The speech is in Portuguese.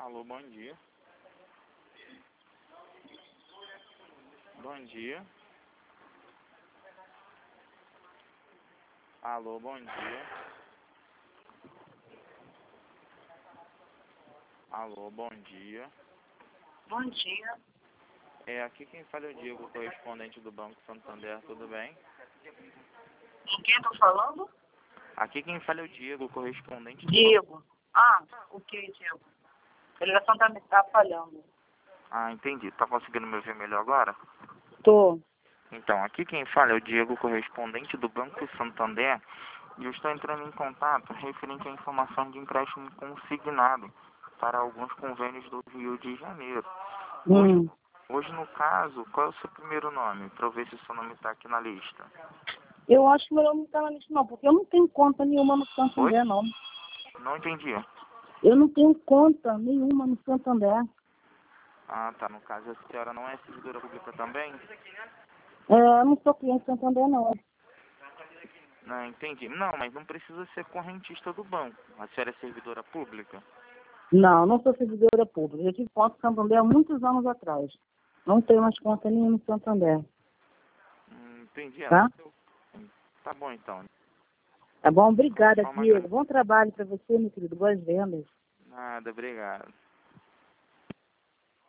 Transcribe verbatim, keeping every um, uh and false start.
Alô, bom dia. Bom dia. Alô, bom dia. Alô, bom dia. Bom dia. É, aqui quem fala é o Diego, correspondente do Banco Santander, tudo bem? Com quem eu tô falando? Aqui quem fala é o Diego, correspondente do Diego. Ah, o que, Diego? A ligação tá me tá falhando. Ah, entendi. Tá conseguindo me ouvir melhor agora? Tô. Então, aqui quem fala é o Diego, correspondente do Banco Santander, e eu estou entrando em contato referente à informação de empréstimo consignado para alguns convênios do Rio de Janeiro. Hoje, Hum. hoje no caso, qual é o seu primeiro nome? Para eu ver se o seu nome está aqui na lista. Eu acho melhor não estar na lista, não, porque eu não tenho conta nenhuma no Oi? Santander, não. Não entendi. Eu não tenho conta nenhuma no Santander. Ah, tá. No caso, a senhora não é servidora pública também? É, eu não sou cliente do Santander, não. Não, entendi. Não, mas não precisa ser correntista do banco. A senhora é servidora pública? Não, não sou servidora pública. Eu tive conta no Santander há muitos anos atrás. Não tenho mais conta nenhuma no Santander. Hum, entendi. É, Tá? no seu... Tá bom, então. Tá bom? De qualquer Obrigada, forma, Diego. agra- Bom trabalho para você, meu querido. Boas vendas. nada, obrigado.